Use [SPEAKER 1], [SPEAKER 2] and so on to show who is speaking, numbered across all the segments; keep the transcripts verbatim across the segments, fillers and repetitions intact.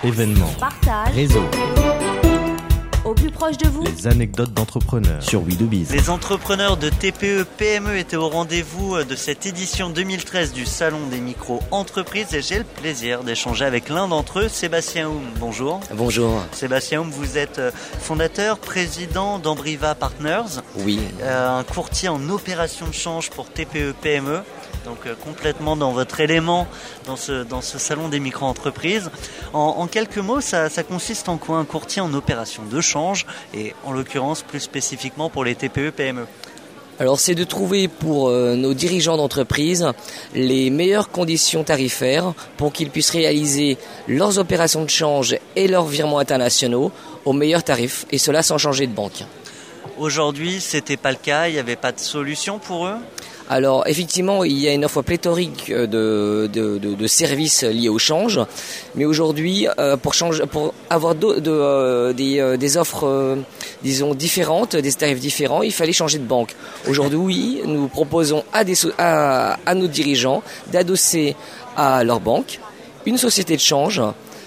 [SPEAKER 1] événements,
[SPEAKER 2] partage,
[SPEAKER 1] réseau,
[SPEAKER 2] au plus proche de vous,
[SPEAKER 1] les anecdotes d'entrepreneurs sur We Do Biz.
[SPEAKER 3] Les entrepreneurs de T P E P M E étaient au rendez-vous de cette édition deux mille treize du Salon des micro-entreprises et j'ai le plaisir d'échanger avec l'un d'entre eux, Sébastien Houm. Bonjour.
[SPEAKER 4] Bonjour.
[SPEAKER 3] Sébastien Houm, vous êtes fondateur, président d'Ambriva Partners.
[SPEAKER 4] Oui.
[SPEAKER 3] Euh, un courtier en opération de change pour T P E P M E. Donc euh, complètement dans votre élément dans ce, dans ce salon des micro-entreprises. En, en quelques mots, ça, ça consiste en quoi un courtier en opération de change et en l'occurrence plus spécifiquement pour les T P E P M E?
[SPEAKER 4] Alors c'est de trouver pour euh, nos dirigeants d'entreprise les meilleures conditions tarifaires pour qu'ils puissent réaliser leurs opérations de change et leurs virements internationaux aux meilleurs tarifs et cela sans changer de banque.
[SPEAKER 3] Aujourd'hui, c'était pas le cas, il n'y avait pas de solution pour eux?
[SPEAKER 4] Alors effectivement, il y a une offre pléthorique de, de, de, de services liés au change, mais aujourd'hui, euh, pour, change, pour avoir de, de, euh, des, euh, des offres, euh, disons, différentes, des tarifs différents, il fallait changer de banque. Aujourd'hui, oui, nous proposons à, des, à, à nos dirigeants d'adosser à leur banque une société de change.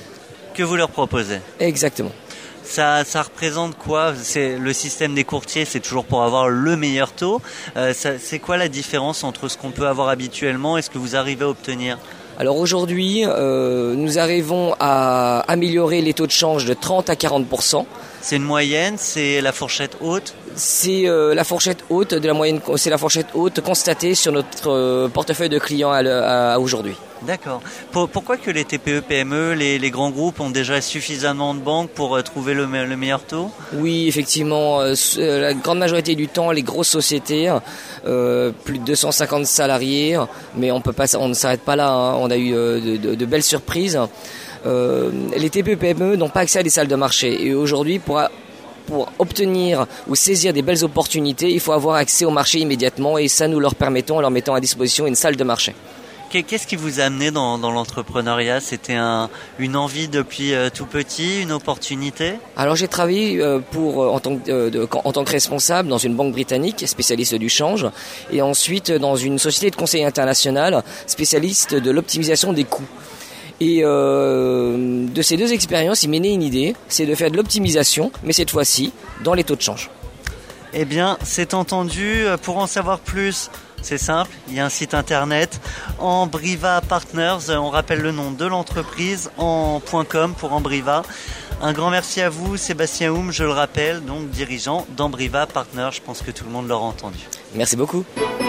[SPEAKER 3] Que vous leur proposez?
[SPEAKER 4] Exactement.
[SPEAKER 3] Ça, ça représente quoi? C'est le système des courtiers, c'est toujours pour avoir le meilleur taux. Euh, ça, c'est quoi la différence entre ce qu'on peut avoir habituellement et ce que vous arrivez à obtenir?
[SPEAKER 4] Alors aujourd'hui, euh, nous arrivons à améliorer les taux de change de trente à quarante pour cent.
[SPEAKER 3] C'est une moyenne, c'est la fourchette haute?
[SPEAKER 4] C'est euh, la fourchette haute de la moyenne, c'est la fourchette haute constatée sur notre euh, portefeuille de clients à, à, à aujourd'hui.
[SPEAKER 3] D'accord. Pour, pourquoi que les T P E P M E, les, les grands groupes ont déjà suffisamment de banques pour euh, trouver le, le meilleur taux?
[SPEAKER 4] Oui, effectivement, euh, la grande majorité du temps, les grosses sociétés, euh, plus de deux cent cinquante salariés, mais on peut pas, on ne s'arrête pas là. Hein, on a eu euh, de, de, de belles surprises. Euh, les T P E P M E n'ont pas accès à des salles de marché et aujourd'hui, pour Pour obtenir ou saisir des belles opportunités, il faut avoir accès au marché immédiatement et ça nous leur permettons en leur mettant à disposition une salle de marché.
[SPEAKER 3] Qu'est-ce qui vous a amené dans, dans l'entrepreneuriat? C'était un, une envie depuis euh, tout petit, une opportunité?
[SPEAKER 4] Alors j'ai travaillé euh, pour, euh, en, tant que, euh, de, en tant que responsable dans une banque britannique, spécialiste du change, et ensuite dans une société de conseil international, spécialiste de l'optimisation des coûts. Et euh, de ces deux expériences, il m'est né une idée, c'est de faire de l'optimisation, mais cette fois-ci, dans les taux de change.
[SPEAKER 3] Eh bien, c'est entendu. Pour en savoir plus, c'est simple, il y a un site internet, Ambriva Partners, on rappelle le nom de l'entreprise, en .com pour Ambriva. Un grand merci à vous, Sébastien Houm, je le rappelle, donc dirigeant d'Ambriva Partners. Je pense que tout le monde l'aura entendu.
[SPEAKER 4] Merci beaucoup.